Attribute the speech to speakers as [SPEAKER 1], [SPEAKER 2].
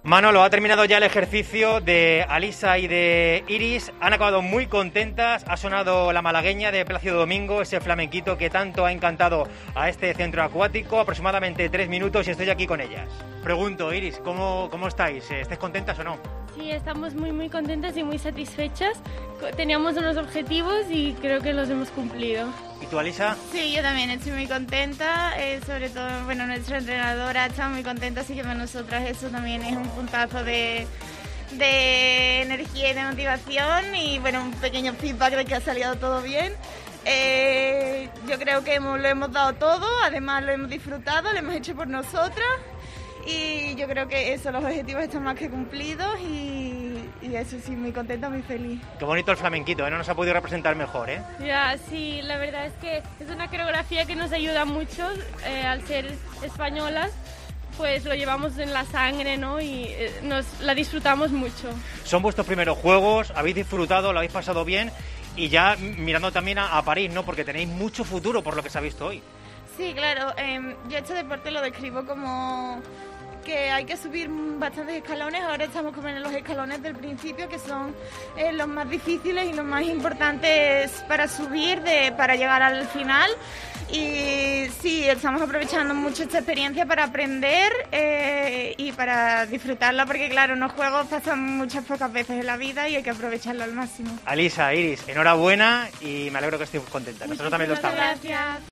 [SPEAKER 1] Manolo, ha terminado ya el ejercicio de Alisa y de Iris, han acabado muy contentas, ha sonado la malagueña de Plácido Domingo, ese flamenquito que tanto ha encantado a este centro acuático, aproximadamente 3 minutos y estoy aquí con ellas. Pregunto, Iris, ¿cómo estáis? ¿Estáis contentas o no?
[SPEAKER 2] Sí, estamos muy contentas y muy satisfechas. Teníamos unos objetivos y creo que los hemos cumplido.
[SPEAKER 1] ¿Y tú, Alisa?
[SPEAKER 3] Sí, yo también estoy muy contenta, sobre todo, bueno, nuestra entrenadora está muy contenta, así que para nosotras eso también es un puntazo de energía y de motivación y, bueno, un pequeño feedback de que ha salido todo bien. Yo creo que lo hemos dado todo, además lo hemos disfrutado, lo hemos hecho por nosotras y yo creo que eso, los objetivos están más que cumplidos y eso sí, muy contenta, muy feliz.
[SPEAKER 1] Qué bonito el flamenquito, ¿eh? No nos ha podido representar mejor, ¿eh?
[SPEAKER 2] Ya, sí, la verdad es que es una coreografía que nos ayuda mucho, al ser españolas, pues lo llevamos en la sangre, ¿no? Y la disfrutamos mucho.
[SPEAKER 1] Son vuestros primeros juegos, habéis disfrutado, lo habéis pasado bien y ya mirando también a París, ¿no? Porque tenéis mucho futuro por lo que se ha visto hoy.
[SPEAKER 3] Sí, claro, yo este deporte lo describo como que hay que subir bastantes escalones. Ahora estamos como en los escalones del principio, que son los más difíciles y los más importantes para subir, para llegar al final. Y sí, estamos aprovechando mucho esta experiencia para aprender y para disfrutarla, porque claro, unos juegos pasan muchas pocas veces en la vida y hay que aprovecharlo al máximo.
[SPEAKER 1] Alisa, Iris, enhorabuena y me alegro que estéis contentas. Nosotros también lo estamos.
[SPEAKER 3] Gracias.